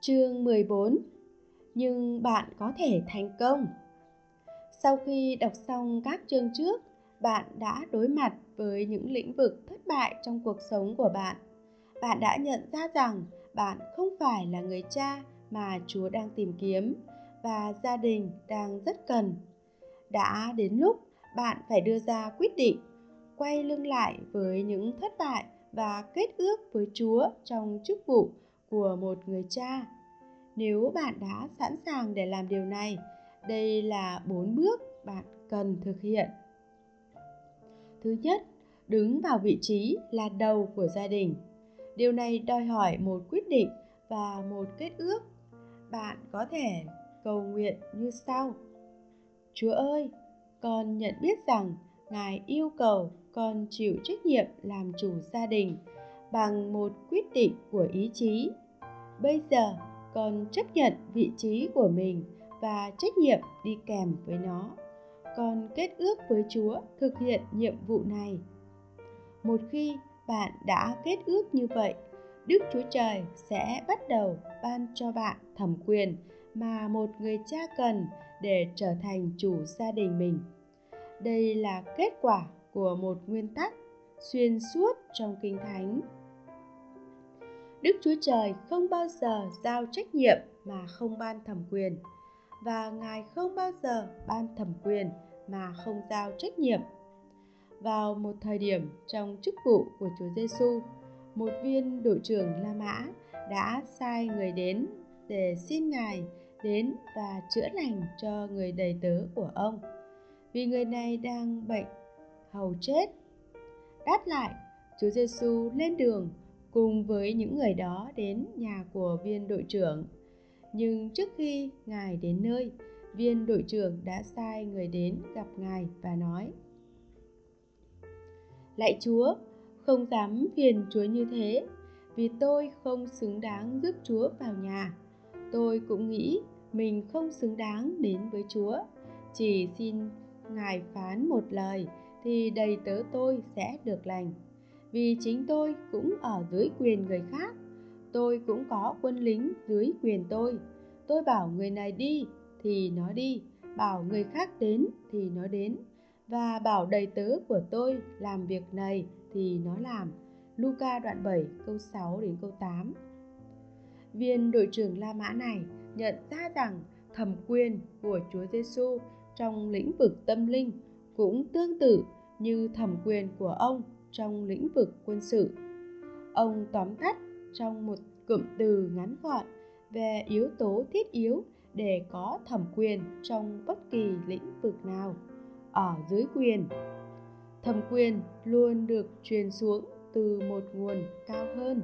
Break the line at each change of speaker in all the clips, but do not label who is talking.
Chương 14. Nhưng bạn có thể thành công. Sau khi đọc xong các chương trước, bạn đã đối mặt với những lĩnh vực thất bại trong cuộc sống của bạn. Bạn đã nhận ra rằng bạn không phải là người cha mà Chúa đang tìm kiếm và gia đình đang rất cần. Đã đến lúc bạn phải đưa ra quyết định, quay lưng lại với những thất bại và kết ước với Chúa trong chức vụ của một người cha. Nếu bạn đã sẵn sàng để làm điều này, đây là 4 bước bạn cần thực hiện. Thứ nhất, đứng vào vị trí là đầu của gia đình. Điều này đòi hỏi một quyết định và một kết ước. Bạn có thể cầu nguyện như sau: Chúa ơi, con nhận biết rằng Ngài yêu cầu con chịu trách nhiệm làm chủ gia đình bằng một quyết định của ý chí. Bây giờ, con chấp nhận vị trí của mình và trách nhiệm đi kèm với nó. Con kết ước với Chúa thực hiện nhiệm vụ này. Một khi bạn đã kết ước như vậy, Đức Chúa Trời sẽ bắt đầu ban cho bạn thẩm quyền mà một người cha cần để trở thành chủ gia đình mình. Đây là kết quả của một nguyên tắc xuyên suốt trong Kinh Thánh. Đức Chúa Trời không bao giờ giao trách nhiệm mà không ban thẩm quyền, và Ngài không bao giờ ban thẩm quyền mà không giao trách nhiệm. Vào một thời điểm trong chức vụ của Chúa Giêsu, một viên đội trưởng La Mã đã sai người đến để xin Ngài đến và chữa lành cho người đầy tớ của ông, vì người này đang bệnh hầu chết. Đáp lại, Chúa Giêsu lên đường cùng với những người đó đến nhà của viên đội trưởng. Nhưng trước khi Ngài đến nơi, viên đội trưởng đã sai người đến gặp Ngài và nói: Lạy Chúa, không dám phiền Chúa như thế, vì tôi không xứng đáng giúp Chúa vào nhà. Tôi cũng nghĩ mình không xứng đáng đến với Chúa. Chỉ xin Ngài phán một lời thì đầy tớ tôi sẽ được lành. Vì chính tôi cũng ở dưới quyền người khác. Tôi cũng có quân lính dưới quyền tôi. Tôi bảo người này đi thì nó đi, bảo người khác đến thì nó đến, và bảo đầy tớ của tôi làm việc này thì nó làm. Luca đoạn 7 câu 6 đến câu 8. Viên đội trưởng La Mã này nhận ra rằng thẩm quyền của Chúa Giêsu trong lĩnh vực tâm linh cũng tương tự như thẩm quyền của ông trong lĩnh vực quân sự. Ông tóm tắt trong một cụm từ ngắn gọn về yếu tố thiết yếu để có thẩm quyền trong bất kỳ lĩnh vực nào: ở dưới quyền. Thẩm quyền luôn được truyền xuống từ một nguồn cao hơn.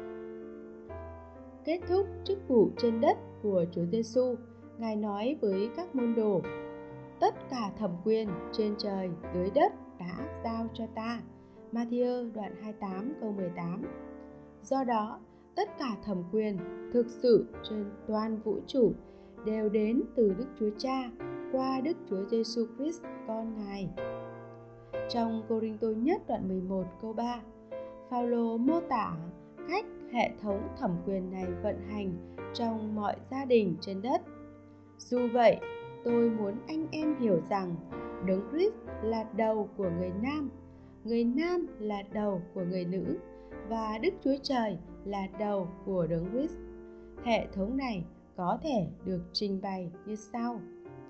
Kết thúc chức vụ trên đất của Chúa Giêsu, Ngài nói với các môn đồ: Tất cả thẩm quyền trên trời dưới đất đã giao cho ta. Ma-thi-ơ đoạn 28 câu 18. Do đó, tất cả thẩm quyền thực sự trên toàn vũ trụ đều đến từ Đức Chúa Cha qua Đức Chúa Giêsu Christ con Ngài. Trong Cô-rinh-tô nhất đoạn 11 câu 3, Phao-lô mô tả cách hệ thống thẩm quyền này vận hành trong mọi gia đình trên đất. Dù vậy, tôi muốn anh em hiểu rằng Đấng Christ là đầu của người nam là đầu của người nữ, và Đức Chúa Trời là đầu của Đấng Christ. Hệ thống này có thể được trình bày như sau.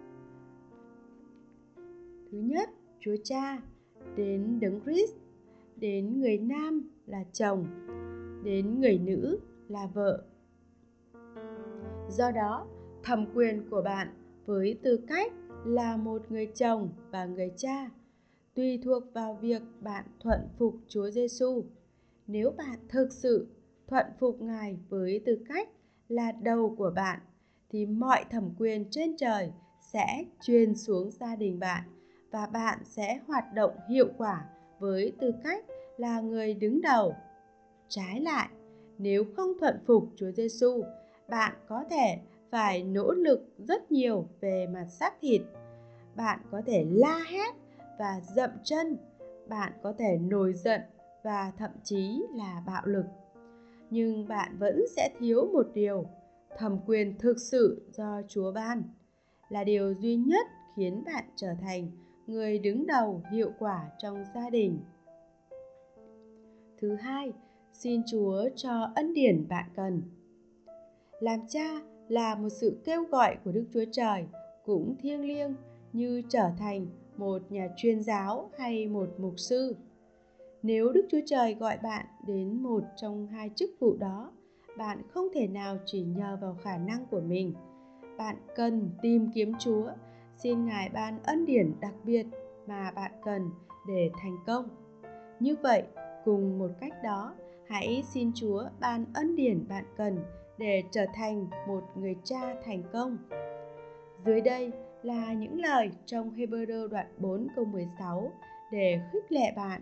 Thứ nhất, Chúa Cha, đến Đấng Christ, đến người nam là chồng, đến người nữ là vợ. Do đó, thẩm quyền của bạn với tư cách là một người chồng và người cha tùy thuộc vào việc bạn thuận phục Chúa Giêsu. Nếu bạn thực sự thuận phục Ngài với tư cách là đầu của bạn, thì mọi thẩm quyền trên trời sẽ truyền xuống gia đình bạn, và bạn sẽ hoạt động hiệu quả với tư cách là người đứng đầu. Trái lại, nếu không thuận phục Chúa Giêsu, bạn có thể phải nỗ lực rất nhiều về mặt xác thịt. Bạn có thể la hét và dậm chân, bạn có thể nổi giận và thậm chí là bạo lực. Nhưng bạn vẫn sẽ thiếu một điều: thẩm quyền thực sự do Chúa ban, là điều duy nhất khiến bạn trở thành người đứng đầu hiệu quả trong gia đình. Thứ hai, xin Chúa cho ân điển bạn cần. Làm cha là một sự kêu gọi của Đức Chúa Trời, cũng thiêng liêng như trở thành một nhà chuyên giáo hay một mục sư. Nếu Đức Chúa Trời gọi bạn đến một trong hai chức vụ đó, bạn không thể nào chỉ nhờ vào khả năng của mình. Bạn cần tìm kiếm Chúa, xin Ngài ban ân điển đặc biệt mà bạn cần để thành công. Như vậy, cùng một cách đó, hãy xin Chúa ban ân điển bạn cần để trở thành một người cha thành công. Dưới đây là những lời trong Hebrew đoạn 4 câu 16 để khích lệ bạn.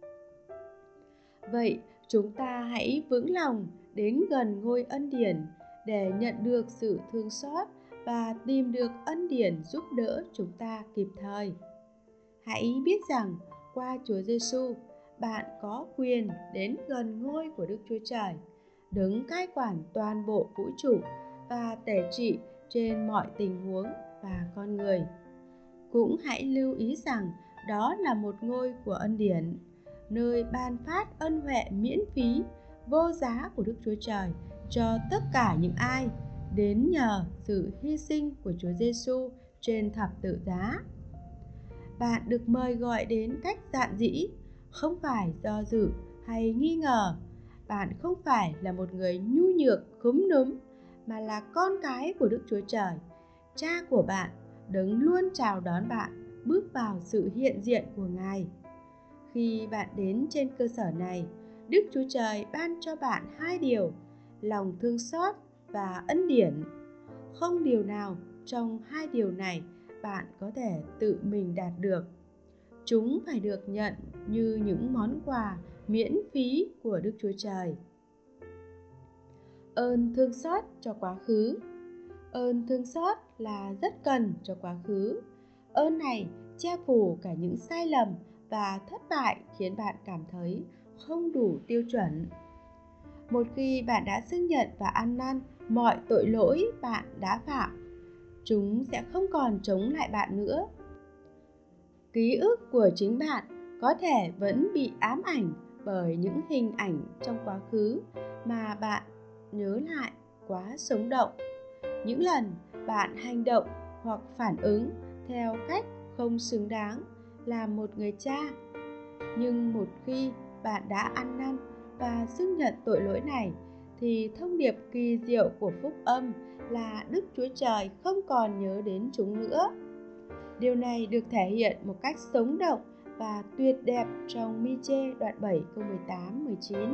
Vậy, chúng ta hãy vững lòng đến gần ngôi ân điển để nhận được sự thương xót và tìm được ân điển giúp đỡ chúng ta kịp thời. Hãy biết rằng qua Chúa Giêsu, bạn có quyền đến gần ngôi của Đức Chúa Trời, đấng cai quản toàn bộ vũ trụ và tể trị trên mọi tình huống và con người. Cũng hãy lưu ý rằng đó là một ngôi của ân điển, nơi ban phát ân huệ miễn phí, vô giá của Đức Chúa Trời cho tất cả những ai đến nhờ sự hy sinh của Chúa Giêsu trên thập tự giá. Bạn được mời gọi đến cách dạn dĩ, không phải do dự hay nghi ngờ. Bạn không phải là một người nhu nhược khúm núm, mà là con cái của Đức Chúa Trời, cha của bạn, đấng luôn chào đón bạn bước vào sự hiện diện của Ngài. Khi bạn đến trên cơ sở này, Đức Chúa Trời ban cho bạn hai điều: lòng thương xót và ân điển. Không điều nào trong hai điều này bạn có thể tự mình đạt được. Chúng phải được nhận như những món quà miễn phí của Đức Chúa Trời. Ơn thương xót cho quá khứ. Ơn thương xót là rất cần cho quá khứ. Ơn này che phủ cả những sai lầm và thất bại khiến bạn cảm thấy không đủ tiêu chuẩn. Một khi bạn đã xưng nhận và ăn năn mọi tội lỗi bạn đã phạm, chúng sẽ không còn chống lại bạn nữa. Ký ức của chính bạn có thể vẫn bị ám ảnh bởi những hình ảnh trong quá khứ mà bạn nhớ lại quá sống động. Những lần bạn hành động hoặc phản ứng theo cách không xứng đáng làm một người cha. Nhưng một khi bạn đã ăn năn và xưng nhận tội lỗi này, thì thông điệp kỳ diệu của phúc âm là Đức Chúa Trời không còn nhớ đến chúng nữa. Điều này được thể hiện một cách sống động và tuyệt đẹp trong Mi-chê đoạn 7 câu 18-19.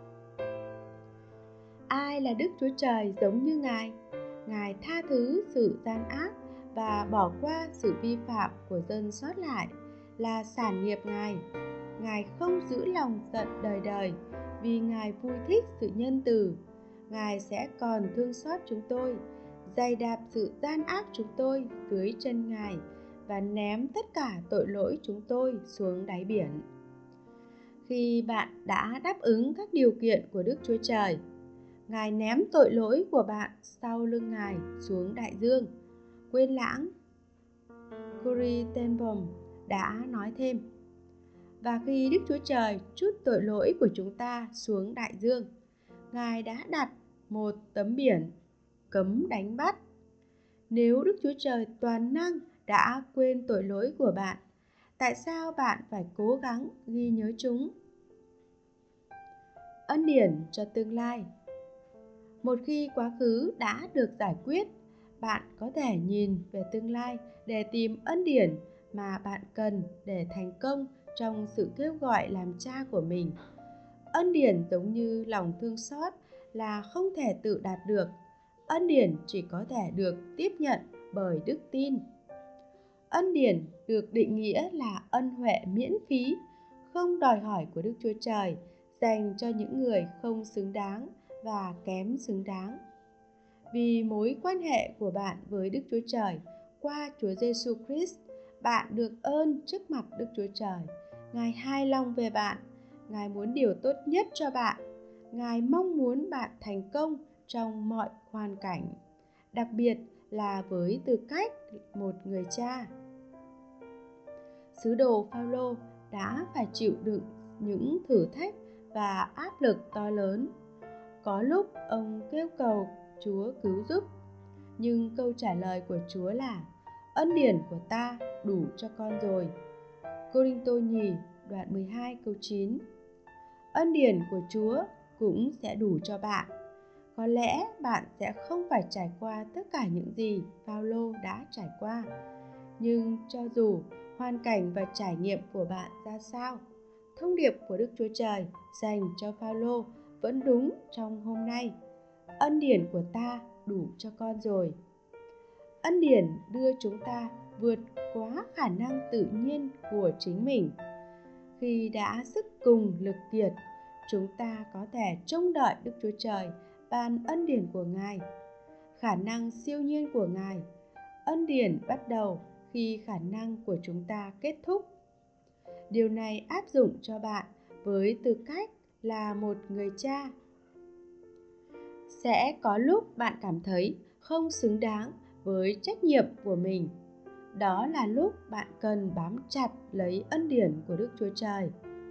Ai là Đức Chúa Trời giống như Ngài? Ngài tha thứ sự gian ác và bỏ qua sự vi phạm của dân sót lại là sản nghiệp Ngài. Ngài không giữ lòng giận đời đời, vì Ngài vui thích sự nhân từ. Ngài sẽ còn thương xót chúng tôi, giày đạp sự gian ác chúng tôi dưới chân Ngài và ném tất cả tội lỗi chúng tôi xuống đáy biển. Khi bạn đã đáp ứng các điều kiện của Đức Chúa Trời, Ngài ném tội lỗi của bạn sau lưng Ngài xuống đại dương. Quên lãng Corrie ten Boom đã nói thêm. Và khi Đức Chúa Trời trút tội lỗi của chúng ta xuống đại dương, Ngài đã đặt một tấm biển cấm đánh bắt. Nếu Đức Chúa Trời toàn năng đã quên tội lỗi của bạn, tại sao bạn phải cố gắng ghi nhớ chúng? Ân điển cho tương lai. Một khi quá khứ đã được giải quyết, bạn có thể nhìn về tương lai để tìm ân điển mà bạn cần để thành công trong sự kêu gọi làm cha của mình. Ân điển giống như lòng thương xót là không thể tự đạt được. Ân điển chỉ có thể được tiếp nhận bởi đức tin. Ân điển được định nghĩa là ân huệ miễn phí, không đòi hỏi của Đức Chúa Trời, dành cho những người không xứng đáng và kém xứng đáng. Vì mối quan hệ của bạn với Đức Chúa Trời qua Chúa Giêsu Christ, bạn được ơn trước mặt Đức Chúa Trời. Ngài hài lòng về bạn, Ngài muốn điều tốt nhất cho bạn. Ngài mong muốn bạn thành công trong mọi hoàn cảnh, đặc biệt là với tư cách một người cha. Sứ đồ Phaolô đã phải chịu đựng những thử thách và áp lực to lớn. Có lúc ông kêu cầu Chúa cứu giúp, nhưng câu trả lời của Chúa là: ân điển của ta đủ cho con rồi. Cô-rinh-tô nhì đoạn 12 câu 9. Ân điển của Chúa cũng sẽ đủ cho bạn. Có lẽ bạn sẽ không phải trải qua tất cả những gì Phaolô đã trải qua, nhưng cho dù hoàn cảnh và trải nghiệm của bạn ra sao, thông điệp của Đức Chúa Trời dành cho Phaolô vẫn đúng trong hôm nay. Ân điển của ta đủ cho con rồi. Ân điển đưa chúng ta vượt quá khả năng tự nhiên của chính mình. Khi đã sức cùng lực kiệt, chúng ta có thể trông đợi Đức Chúa Trời ban ân điển của Ngài, khả năng siêu nhiên của Ngài. Ân điển bắt đầu khi khả năng của chúng ta kết thúc. Điều này áp dụng cho bạn với tư cách là một người cha. Sẽ có lúc bạn cảm thấy không xứng đáng với trách nhiệm của mình. Đó là lúc bạn cần bám chặt lấy ân điển của Đức Chúa Trời.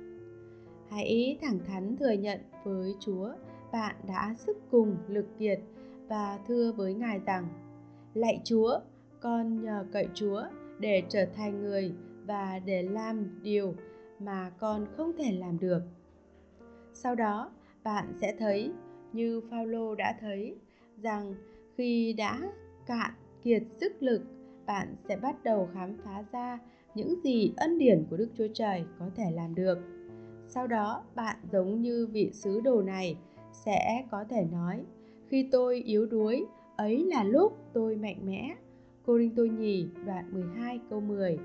Hãy thẳng thắn thừa nhận với Chúa bạn đã sức cùng lực kiệt và thưa với Ngài rằng: lạy Chúa, con nhờ cậy Chúa để trở thành người và để làm điều mà con không thể làm được. Sau đó, bạn sẽ thấy, như Phaolô đã thấy, rằng khi đã cạn kiệt sức lực, bạn sẽ bắt đầu khám phá ra những gì ân điển của Đức Chúa Trời có thể làm được. Sau đó, bạn giống như vị sứ đồ này sẽ có thể nói: khi tôi yếu đuối, ấy là lúc tôi mạnh mẽ. Cô-rinh-tô nhì đoạn 12 câu 10.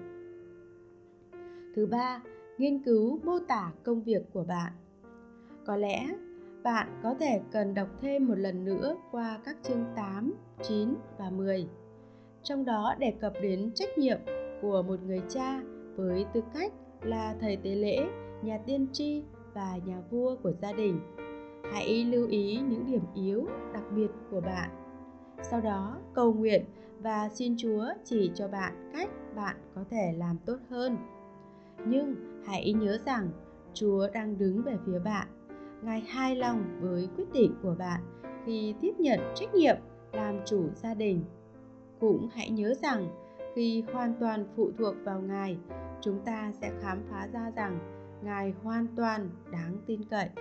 Thứ ba, nghiên cứu mô tả công việc của bạn. Có lẽ bạn có thể cần đọc thêm một lần nữa qua các chương 8, 9 và 10. Trong đó đề cập đến trách nhiệm của một người cha với tư cách là thầy tế lễ, nhà tiên tri và nhà vua của gia đình. Hãy lưu ý những điểm yếu đặc biệt của bạn. Sau đó cầu nguyện và xin Chúa chỉ cho bạn cách bạn có thể làm tốt hơn. Nhưng hãy nhớ rằng Chúa đang đứng về phía bạn. Ngài hài lòng với quyết định của bạn khi tiếp nhận trách nhiệm làm chủ gia đình. Cũng hãy nhớ rằng khi hoàn toàn phụ thuộc vào Ngài, chúng ta sẽ khám phá ra rằng Ngài hoàn toàn đáng tin cậy.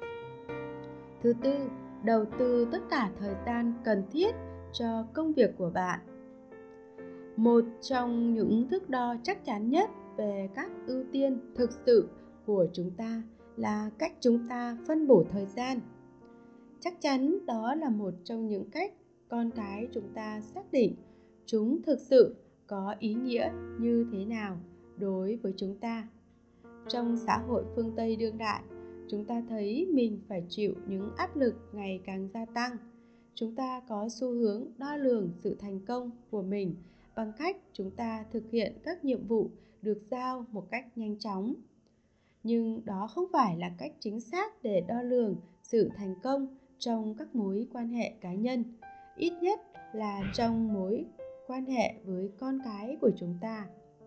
Thứ tư, đầu tư tất cả thời gian cần thiết cho công việc của bạn. Một trong những thước đo chắc chắn nhất về các ưu tiên thực sự của chúng ta là cách chúng ta phân bổ thời gian. Chắc chắn đó là một trong những cách con cái chúng ta xác định chúng thực sự có ý nghĩa như thế nào đối với chúng ta. Trong xã hội phương Tây đương đại, chúng ta thấy mình phải chịu những áp lực ngày càng gia tăng. Chúng ta có xu hướng đo lường sự thành công của mình bằng cách chúng ta thực hiện các nhiệm vụ được giao một cách nhanh chóng. Nhưng đó không phải là cách chính xác để đo lường sự thành công trong các mối quan hệ cá nhân, ít nhất là trong mối quan hệ với con cái của chúng ta.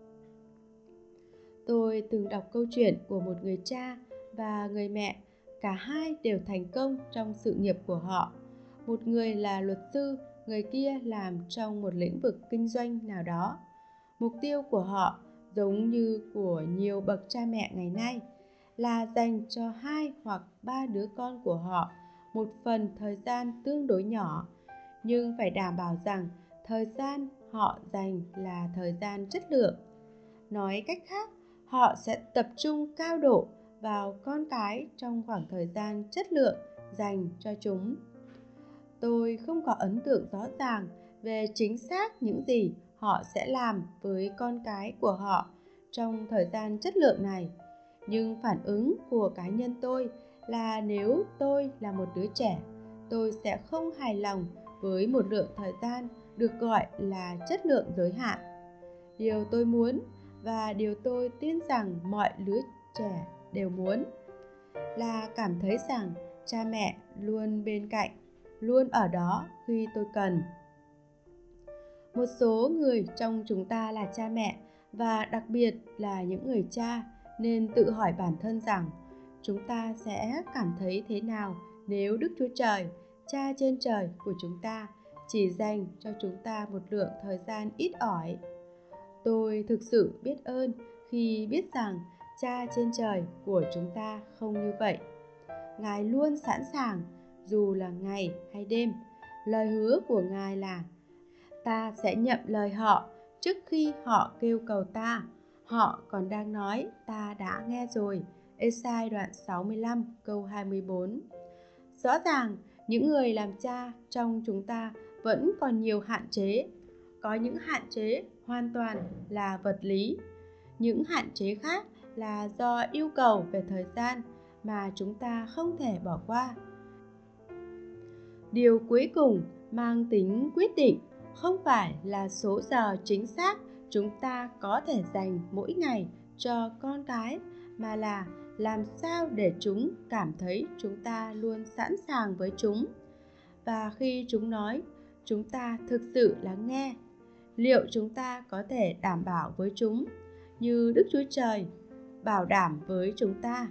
Tôi từng đọc câu chuyện của một người cha và người mẹ, cả hai đều thành công trong sự nghiệp của họ. Một người là luật sư, người kia làm trong một lĩnh vực kinh doanh nào đó. Mục tiêu của họ, giống như của nhiều bậc cha mẹ ngày nay, là dành cho 2 hoặc 3 đứa con của họ một phần thời gian tương đối nhỏ, nhưng phải đảm bảo rằng thời gian họ dành là thời gian chất lượng. Nói cách khác, họ sẽ tập trung cao độ vào con cái trong khoảng thời gian chất lượng dành cho chúng. Tôi không có ấn tượng rõ ràng về chính xác những gì họ sẽ làm với con cái của họ trong thời gian chất lượng này. Nhưng phản ứng của cá nhân tôi là nếu tôi là một đứa trẻ, tôi sẽ không hài lòng với một lượng thời gian được gọi là chất lượng giới hạn. Điều tôi muốn và điều tôi tin rằng mọi đứa trẻ đều muốn là cảm thấy rằng cha mẹ luôn bên cạnh, luôn ở đó khi tôi cần. Một số người trong chúng ta là cha mẹ, và đặc biệt là những người cha, nên tự hỏi bản thân rằng chúng ta sẽ cảm thấy thế nào nếu Đức Chúa Trời, Cha trên trời của chúng ta, chỉ dành cho chúng ta một lượng thời gian ít ỏi. Tôi thực sự biết ơn khi biết rằng Cha trên trời của chúng ta không như vậy. Ngài luôn sẵn sàng, dù là ngày hay đêm. Lời hứa của Ngài là ta sẽ nhận lời họ trước khi họ kêu cầu ta. Họ còn đang nói ta đã nghe rồi. Ê-sai đoạn 65 câu 24. Rõ ràng những người làm cha trong chúng ta vẫn còn nhiều hạn chế. Có những hạn chế hoàn toàn là vật lý. Những hạn chế khác là do yêu cầu về thời gian mà chúng ta không thể bỏ qua. Điều cuối cùng mang tính quyết định không phải là số giờ chính xác chúng ta có thể dành mỗi ngày cho con cái, mà là làm sao để chúng cảm thấy chúng ta luôn sẵn sàng với chúng. Và khi chúng nói, chúng ta thực sự lắng nghe. Liệu chúng ta có thể đảm bảo với chúng như Đức Chúa Trời bảo đảm với chúng ta?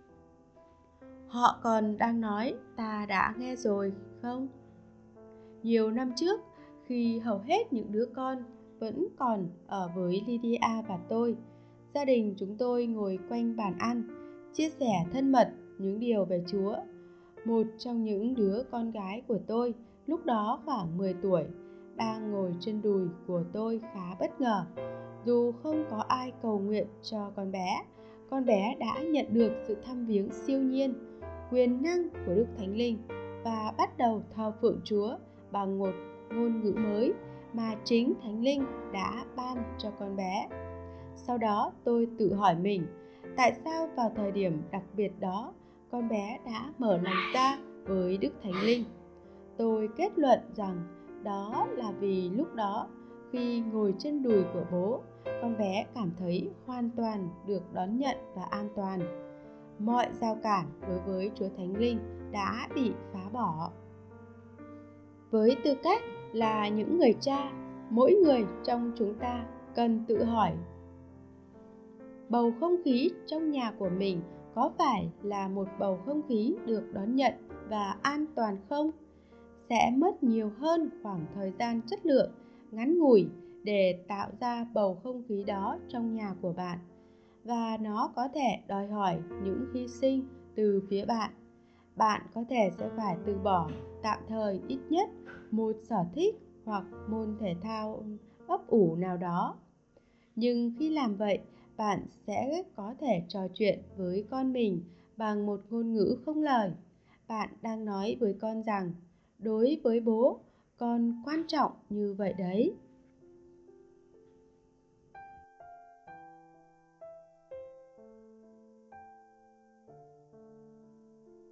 Họ còn đang nói ta đã nghe rồi không? Nhiều năm trước, khi hầu hết những đứa con vẫn còn ở với Lydia và tôi, gia đình chúng tôi ngồi quanh bàn ăn, chia sẻ thân mật những điều về Chúa. Một trong những đứa con gái của tôi, lúc đó khoảng 10 tuổi, đang ngồi trên đùi của tôi khá bất ngờ. Dù không có ai cầu nguyện cho con bé đã nhận được sự thăm viếng siêu nhiên, quyền năng của Đức Thánh Linh và bắt đầu thờ phượng Chúa bằng một ngôn ngữ mới mà chính Thánh Linh đã ban cho con bé. Sau đó tôi tự hỏi mình, tại sao vào thời điểm đặc biệt đó con bé đã mở lòng ra với Đức Thánh Linh? Tôi kết luận rằng đó là vì lúc đó, khi ngồi trên đùi của bố, con bé cảm thấy hoàn toàn được đón nhận và an toàn. Mọi rào cản đối với Chúa Thánh Linh đã bị phá bỏ. Với tư cách là những người cha, mỗi người trong chúng ta cần tự hỏi, bầu không khí trong nhà của mình có phải là một bầu không khí được đón nhận và an toàn không? Sẽ mất nhiều hơn khoảng thời gian chất lượng ngắn ngủi để tạo ra bầu không khí đó trong nhà của bạn, và nó có thể đòi hỏi những hy sinh từ phía bạn. Bạn có thể sẽ phải từ bỏ tạm thời ít nhất một sở thích hoặc môn thể thao ấp ủ nào đó. Nhưng khi làm vậy, bạn sẽ có thể trò chuyện với con mình bằng một ngôn ngữ không lời. Bạn đang nói với con rằng, đối với bố, con quan trọng như vậy đấy.